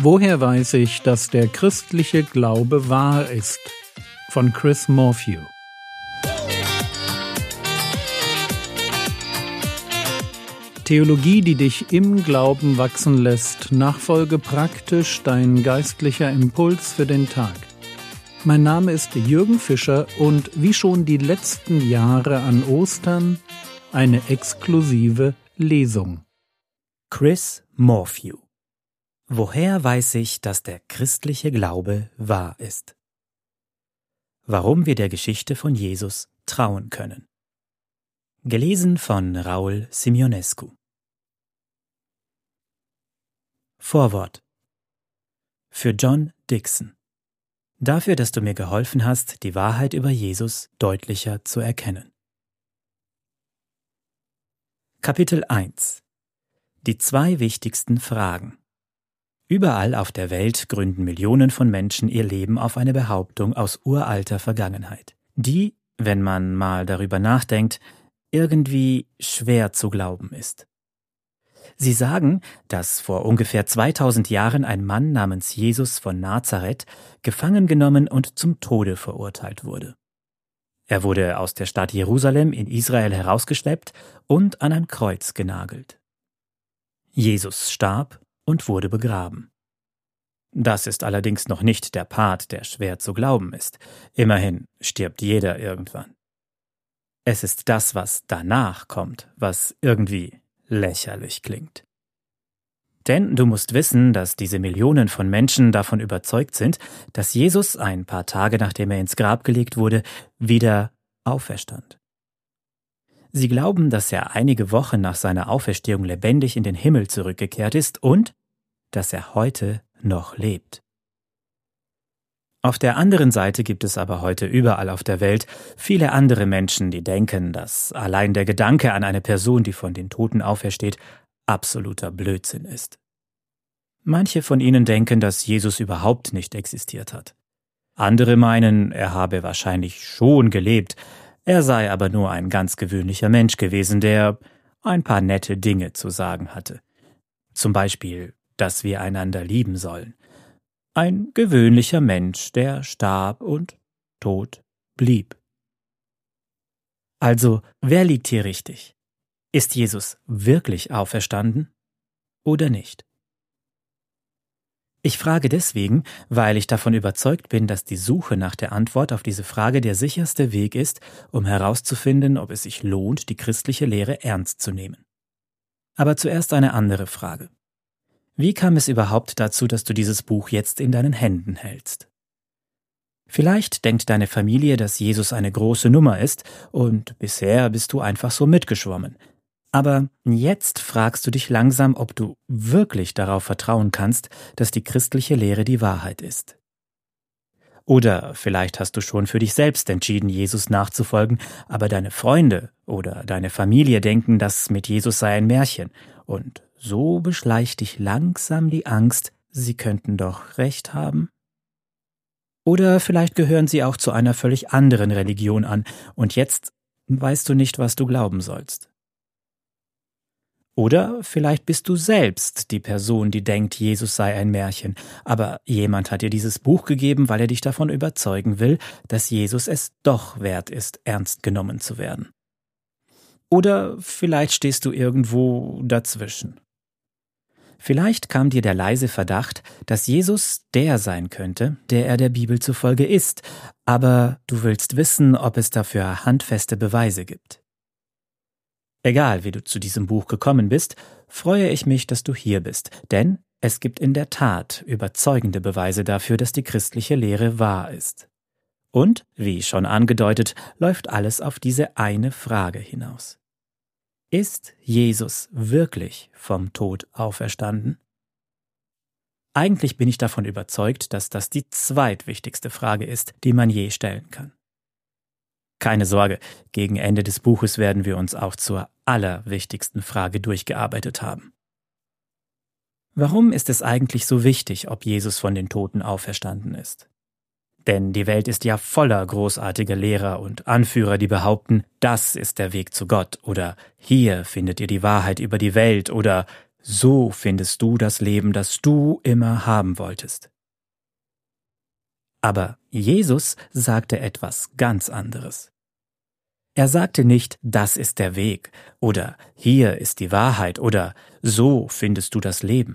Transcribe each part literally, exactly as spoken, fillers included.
Woher weiß ich, dass der christliche Glaube wahr ist? Von Chris Morphew. Theologie, die dich im Glauben wachsen lässt. Nachfolge praktisch, dein geistlicher Impuls für den Tag. Mein Name ist Jürgen Fischer und wie schon die letzten Jahre an Ostern eine exklusive Lesung. Chris Morphew. Woher weiß ich, dass der christliche Glaube wahr ist? Warum wir der Geschichte von Jesus trauen können. Gelesen von Raul Simeonescu. Vorwort. Für John Dickson. Dafür, dass du mir geholfen hast, die Wahrheit über Jesus deutlicher zu erkennen. Kapitel eins. Die zwei wichtigsten Fragen. Überall auf der Welt gründen Millionen von Menschen ihr Leben auf eine Behauptung aus uralter Vergangenheit, die, wenn man mal darüber nachdenkt, irgendwie schwer zu glauben ist. Sie sagen, dass vor ungefähr zweitausend Jahren ein Mann namens Jesus von Nazareth gefangen genommen und zum Tode verurteilt wurde. Er wurde aus der Stadt Jerusalem in Israel herausgeschleppt und an ein Kreuz genagelt. Jesus starb und wurde begraben. Das ist allerdings noch nicht der Part, der schwer zu glauben ist. Immerhin stirbt jeder irgendwann. Es ist das, was danach kommt, was irgendwie lächerlich klingt. Denn du musst wissen, dass diese Millionen von Menschen davon überzeugt sind, dass Jesus ein paar Tage nachdem er ins Grab gelegt wurde, wieder auferstand. Sie glauben, dass er einige Wochen nach seiner Auferstehung lebendig in den Himmel zurückgekehrt ist und dass er heute noch lebt. Auf der anderen Seite gibt es aber heute überall auf der Welt viele andere Menschen, die denken, dass allein der Gedanke an eine Person, die von den Toten aufersteht, absoluter Blödsinn ist. Manche von ihnen denken, dass Jesus überhaupt nicht existiert hat. Andere meinen, er habe wahrscheinlich schon gelebt, er sei aber nur ein ganz gewöhnlicher Mensch gewesen, der ein paar nette Dinge zu sagen hatte. Zum Beispiel, dass wir einander lieben sollen. Ein gewöhnlicher Mensch, der starb und tot blieb. Also, wer liegt hier richtig? Ist Jesus wirklich auferstanden oder nicht? Ich frage deswegen, weil ich davon überzeugt bin, dass die Suche nach der Antwort auf diese Frage der sicherste Weg ist, um herauszufinden, ob es sich lohnt, die christliche Lehre ernst zu nehmen. Aber zuerst eine andere Frage. Wie kam es überhaupt dazu, dass du dieses Buch jetzt in deinen Händen hältst? Vielleicht denkt deine Familie, dass Jesus eine große Nummer ist und bisher bist du einfach so mitgeschwommen. Aber jetzt fragst du dich langsam, ob du wirklich darauf vertrauen kannst, dass die christliche Lehre die Wahrheit ist. Oder vielleicht hast du schon für dich selbst entschieden, Jesus nachzufolgen, aber deine Freunde oder deine Familie denken, das mit Jesus sei ein Märchen und so beschleicht dich langsam die Angst, sie könnten doch recht haben. Oder vielleicht gehören sie auch zu einer völlig anderen Religion an und jetzt weißt du nicht, was du glauben sollst. Oder vielleicht bist du selbst die Person, die denkt, Jesus sei ein Märchen, aber jemand hat dir dieses Buch gegeben, weil er dich davon überzeugen will, dass Jesus es doch wert ist, ernst genommen zu werden. Oder vielleicht stehst du irgendwo dazwischen. Vielleicht kam dir der leise Verdacht, dass Jesus der sein könnte, der er der Bibel zufolge ist, aber du willst wissen, ob es dafür handfeste Beweise gibt. Egal, wie du zu diesem Buch gekommen bist, freue ich mich, dass du hier bist, denn es gibt in der Tat überzeugende Beweise dafür, dass die christliche Lehre wahr ist. Und, wie schon angedeutet, läuft alles auf diese eine Frage hinaus. Ist Jesus wirklich vom Tod auferstanden? Eigentlich bin ich davon überzeugt, dass das die zweitwichtigste Frage ist, die man je stellen kann. Keine Sorge, gegen Ende des Buches werden wir uns auch zur allerwichtigsten Frage durchgearbeitet haben. Warum ist es eigentlich so wichtig, ob Jesus von den Toten auferstanden ist? Denn die Welt ist ja voller großartiger Lehrer und Anführer, die behaupten, das ist der Weg zu Gott oder hier findet ihr die Wahrheit über die Welt oder so findest du das Leben, das du immer haben wolltest. Aber Jesus sagte etwas ganz anderes. Er sagte nicht, das ist der Weg oder hier ist die Wahrheit oder so findest du das Leben.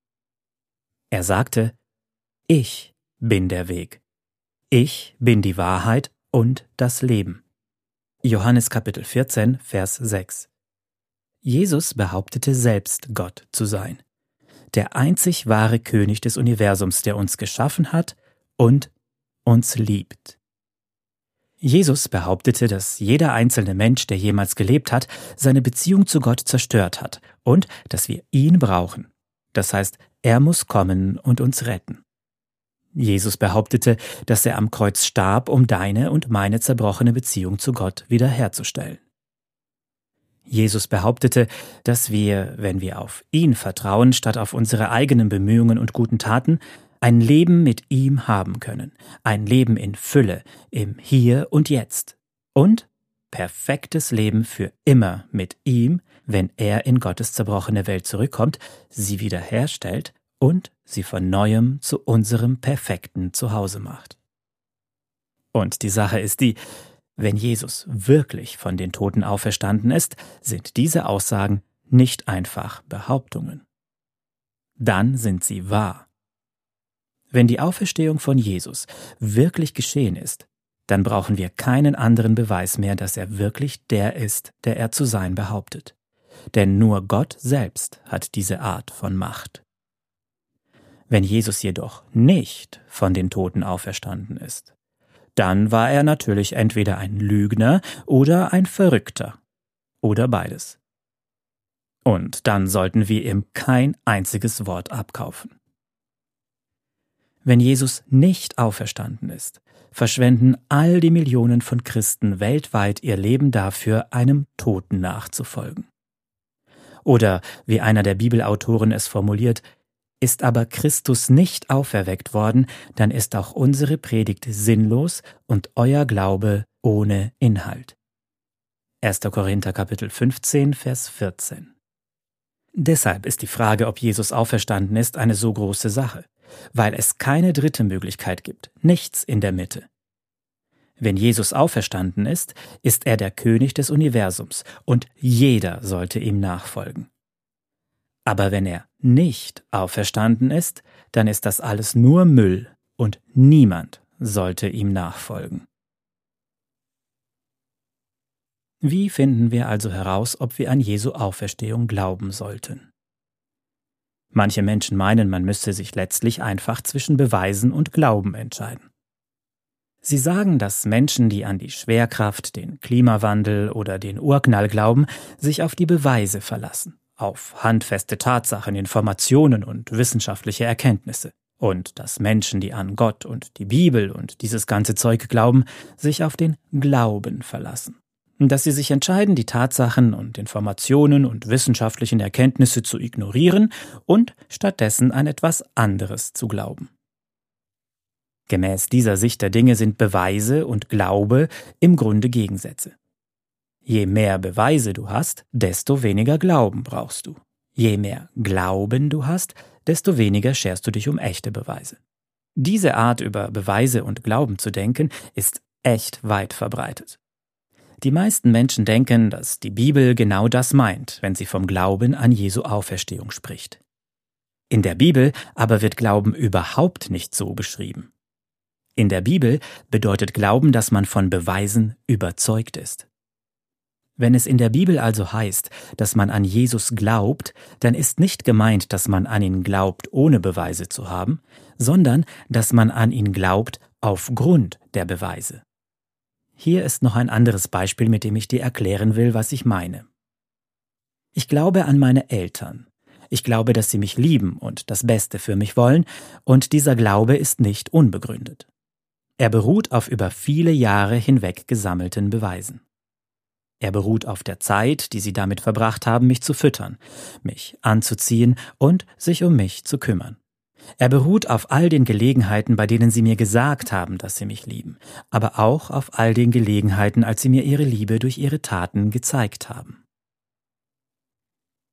Er sagte, ich bin der Weg. Ich bin die Wahrheit und das Leben. Johannes Kapitel vierzehn, Vers sechs. Jesus behauptete selbst, Gott zu sein. Der einzig wahre König des Universums, der uns geschaffen hat und uns liebt. Jesus behauptete, dass jeder einzelne Mensch, der jemals gelebt hat, seine Beziehung zu Gott zerstört hat und dass wir ihn brauchen. Das heißt, er muss kommen und uns retten. Jesus behauptete, dass er am Kreuz starb, um deine und meine zerbrochene Beziehung zu Gott wiederherzustellen. Jesus behauptete, dass wir, wenn wir auf ihn vertrauen, statt auf unsere eigenen Bemühungen und guten Taten, ein Leben mit ihm haben können, ein Leben in Fülle, im Hier und Jetzt und perfektes Leben für immer mit ihm, wenn er in Gottes zerbrochene Welt zurückkommt, sie wiederherstellt und sie von Neuem zu unserem perfekten Zuhause macht. Und die Sache ist die, wenn Jesus wirklich von den Toten auferstanden ist, sind diese Aussagen nicht einfach Behauptungen. Dann sind sie wahr. Wenn die Auferstehung von Jesus wirklich geschehen ist, dann brauchen wir keinen anderen Beweis mehr, dass er wirklich der ist, der er zu sein behauptet. Denn nur Gott selbst hat diese Art von Macht. Wenn Jesus jedoch nicht von den Toten auferstanden ist, dann war er natürlich entweder ein Lügner oder ein Verrückter. Oder beides. Und dann sollten wir ihm kein einziges Wort abkaufen. Wenn Jesus nicht auferstanden ist, verschwenden all die Millionen von Christen weltweit ihr Leben dafür, einem Toten nachzufolgen. Oder, wie einer der Bibelautoren es formuliert, ist aber Christus nicht auferweckt worden, dann ist auch unsere Predigt sinnlos und euer Glaube ohne Inhalt. erster Korinther Kapitel fünfzehn, Vers vierzehn. Deshalb ist die Frage, ob Jesus auferstanden ist, eine so große Sache, weil es keine dritte Möglichkeit gibt, nichts in der Mitte. Wenn Jesus auferstanden ist, ist er der König des Universums und jeder sollte ihm nachfolgen. Aber wenn er nicht auferstanden ist, dann ist das alles nur Müll und niemand sollte ihm nachfolgen. Wie finden wir also heraus, ob wir an Jesu Auferstehung glauben sollten? Manche Menschen meinen, man müsse sich letztlich einfach zwischen Beweisen und Glauben entscheiden. Sie sagen, dass Menschen, die an die Schwerkraft, den Klimawandel oder den Urknall glauben, sich auf die Beweise verlassen, auf handfeste Tatsachen, Informationen und wissenschaftliche Erkenntnisse. Und dass Menschen, die an Gott und die Bibel und dieses ganze Zeug glauben, sich auf den Glauben verlassen. Dass sie sich entscheiden, die Tatsachen und Informationen und wissenschaftlichen Erkenntnisse zu ignorieren und stattdessen an etwas anderes zu glauben. Gemäß dieser Sicht der Dinge sind Beweise und Glaube im Grunde Gegensätze. Je mehr Beweise du hast, desto weniger Glauben brauchst du. Je mehr Glauben du hast, desto weniger scherst du dich um echte Beweise. Diese Art, über Beweise und Glauben zu denken, ist echt weit verbreitet. Die meisten Menschen denken, dass die Bibel genau das meint, wenn sie vom Glauben an Jesu Auferstehung spricht. In der Bibel aber wird Glauben überhaupt nicht so beschrieben. In der Bibel bedeutet Glauben, dass man von Beweisen überzeugt ist. Wenn es in der Bibel also heißt, dass man an Jesus glaubt, dann ist nicht gemeint, dass man an ihn glaubt, ohne Beweise zu haben, sondern dass man an ihn glaubt aufgrund der Beweise. Hier ist noch ein anderes Beispiel, mit dem ich dir erklären will, was ich meine. Ich glaube an meine Eltern. Ich glaube, dass sie mich lieben und das Beste für mich wollen, und dieser Glaube ist nicht unbegründet. Er beruht auf über viele Jahre hinweg gesammelten Beweisen. Er beruht auf der Zeit, die sie damit verbracht haben, mich zu füttern, mich anzuziehen und sich um mich zu kümmern. Er beruht auf all den Gelegenheiten, bei denen sie mir gesagt haben, dass sie mich lieben, aber auch auf all den Gelegenheiten, als sie mir ihre Liebe durch ihre Taten gezeigt haben.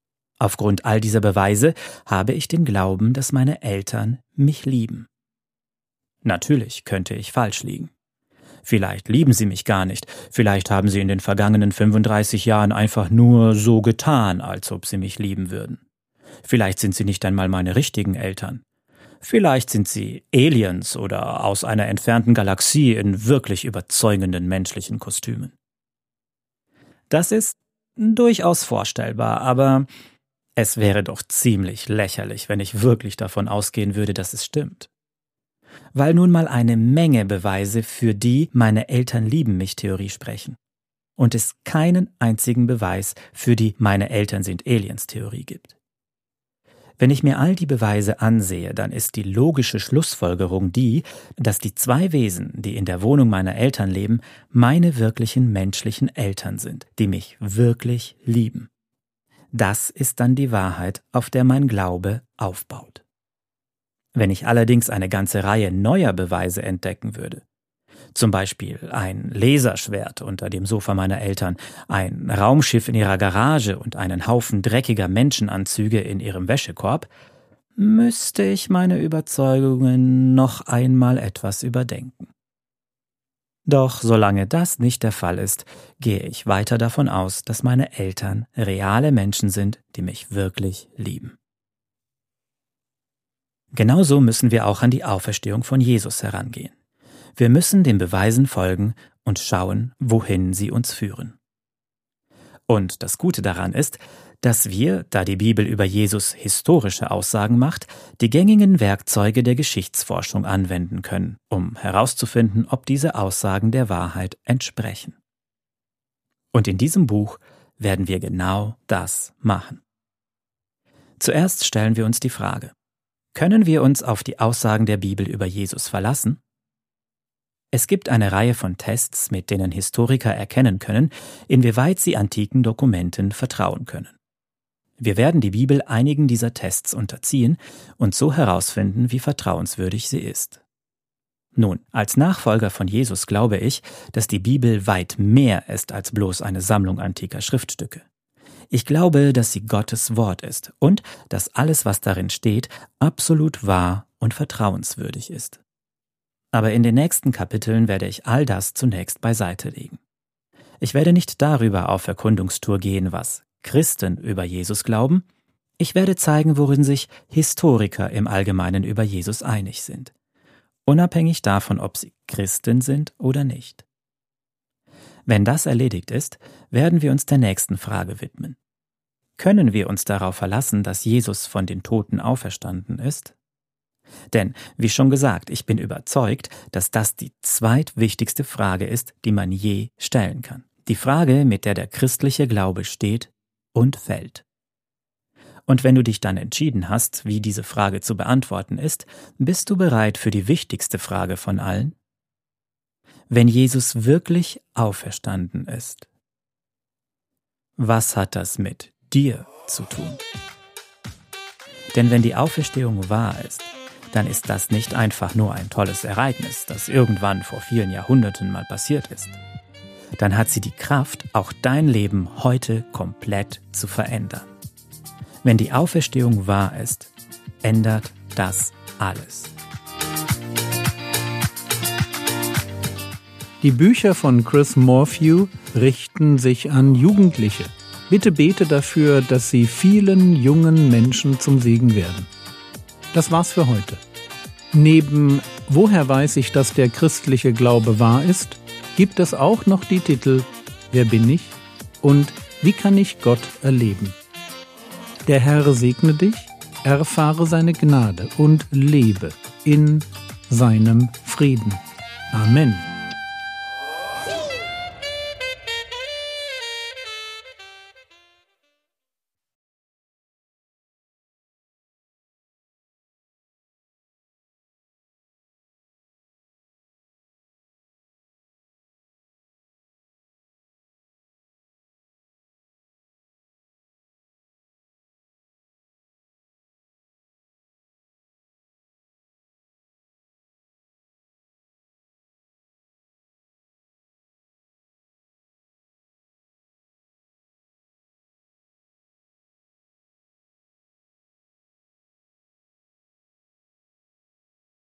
Aufgrund all dieser Beweise habe ich den Glauben, dass meine Eltern mich lieben. Natürlich könnte ich falsch liegen. Vielleicht lieben sie mich gar nicht, vielleicht haben sie in den vergangenen fünfunddreißig Jahren einfach nur so getan, als ob sie mich lieben würden. Vielleicht sind sie nicht einmal meine richtigen Eltern. Vielleicht sind sie Aliens oder aus einer entfernten Galaxie in wirklich überzeugenden menschlichen Kostümen. Das ist durchaus vorstellbar, aber es wäre doch ziemlich lächerlich, wenn ich wirklich davon ausgehen würde, dass es stimmt. Weil nun mal eine Menge Beweise für die meine Eltern lieben mich Theorie sprechen und es keinen einzigen Beweis für die meine Eltern sind Aliens Theorie gibt. Wenn ich mir all die Beweise ansehe, dann ist die logische Schlussfolgerung die, dass die zwei Wesen, die in der Wohnung meiner Eltern leben, meine wirklichen menschlichen Eltern sind, die mich wirklich lieben. Das ist dann die Wahrheit, auf der mein Glaube aufbaut. Wenn ich allerdings eine ganze Reihe neuer Beweise entdecken würde, zum Beispiel ein Laserschwert unter dem Sofa meiner Eltern, ein Raumschiff in ihrer Garage und einen Haufen dreckiger Menschenanzüge in ihrem Wäschekorb, müsste ich meine Überzeugungen noch einmal etwas überdenken. Doch solange das nicht der Fall ist, gehe ich weiter davon aus, dass meine Eltern reale Menschen sind, die mich wirklich lieben. Genauso müssen wir auch an die Auferstehung von Jesus herangehen. Wir müssen den Beweisen folgen und schauen, wohin sie uns führen. Und das Gute daran ist, dass wir, da die Bibel über Jesus historische Aussagen macht, die gängigen Werkzeuge der Geschichtsforschung anwenden können, um herauszufinden, ob diese Aussagen der Wahrheit entsprechen. Und in diesem Buch werden wir genau das machen. Zuerst stellen wir uns die Frage: Können wir uns auf die Aussagen der Bibel über Jesus verlassen? Es gibt eine Reihe von Tests, mit denen Historiker erkennen können, inwieweit sie antiken Dokumenten vertrauen können. Wir werden die Bibel einigen dieser Tests unterziehen und so herausfinden, wie vertrauenswürdig sie ist. Nun, als Nachfolger von Jesus glaube ich, dass die Bibel weit mehr ist als bloß eine Sammlung antiker Schriftstücke. Ich glaube, dass sie Gottes Wort ist und dass alles, was darin steht, absolut wahr und vertrauenswürdig ist. Aber in den nächsten Kapiteln werde ich all das zunächst beiseite legen. Ich werde nicht darüber auf Erkundungstour gehen, was Christen über Jesus glauben. Ich werde zeigen, worin sich Historiker im Allgemeinen über Jesus einig sind, unabhängig davon, ob sie Christen sind oder nicht. Wenn das erledigt ist, werden wir uns der nächsten Frage widmen. Können wir uns darauf verlassen, dass Jesus von den Toten auferstanden ist? Denn, wie schon gesagt, ich bin überzeugt, dass das die zweitwichtigste Frage ist, die man je stellen kann. Die Frage, mit der der christliche Glaube steht und fällt. Und wenn du dich dann entschieden hast, wie diese Frage zu beantworten ist, bist du bereit für die wichtigste Frage von allen? Wenn Jesus wirklich auferstanden ist, was hat das mit dir zu tun? Denn wenn die Auferstehung wahr ist, dann ist das nicht einfach nur ein tolles Ereignis, das irgendwann vor vielen Jahrhunderten mal passiert ist. Dann hat sie die Kraft, auch dein Leben heute komplett zu verändern. Wenn die Auferstehung wahr ist, ändert das alles. Die Bücher von Chris Morphew richten sich an Jugendliche. Bitte bete dafür, dass sie vielen jungen Menschen zum Segen werden. Das war's für heute. Neben Woher weiß ich, dass der christliche Glaube wahr ist, gibt es auch noch die Titel Wer bin ich und Wie kann ich Gott erleben? Der Herr segne dich, erfahre seine Gnade und lebe in seinem Frieden. Amen.